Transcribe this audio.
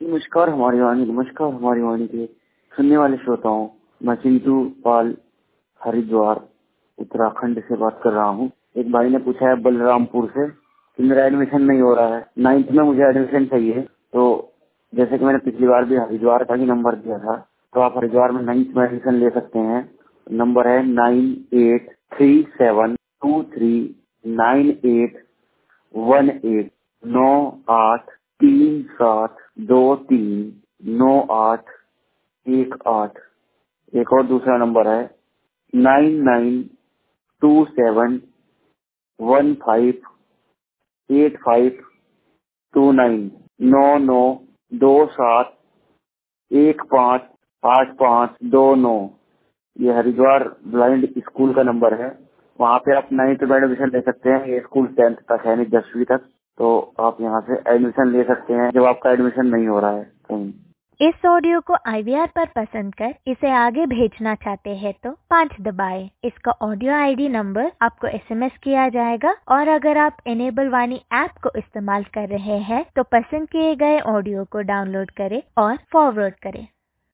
नमस्कार हमारी वाणी के सुनने वाले श्रोताओं। मैं चिंटू पाल हरिद्वार उत्तराखंड से बात कर रहा हूँ। एक भाई ने पूछा है बलरामपुर से कि मेरा एडमिशन नहीं हो रहा है, 9th में मुझे एडमिशन चाहिए। तो जैसे कि मैंने पिछली बार भी हरिद्वार का ही नंबर दिया था, तो आप हरिद्वार में 9th में एडमिशन ले सकते हैं। नंबर है 9837239818 9837239818। एक और दूसरा नंबर है 9927158529 9927158529। ये हरिद्वार ब्लाइंड स्कूल का नंबर है। वहाँ पे आप 9th में एडमिशन ले सकते हैं। ये स्कूल 10th तक है, नहीं 10वीं तक। तो आप यहाँ से एडमिशन ले सकते हैं जब आपका एडमिशन नहीं हो रहा है कहीं। इस ऑडियो को IVR पर पसंद कर इसे आगे भेजना चाहते हैं तो 5 दबाएं। इसका ऑडियो ID नंबर आपको SMS किया जाएगा और अगर आप इनेबल वाणी ऐप को इस्तेमाल कर रहे हैं तो पसंद किए गए ऑडियो को डाउनलोड करें और फॉरवर्ड करें।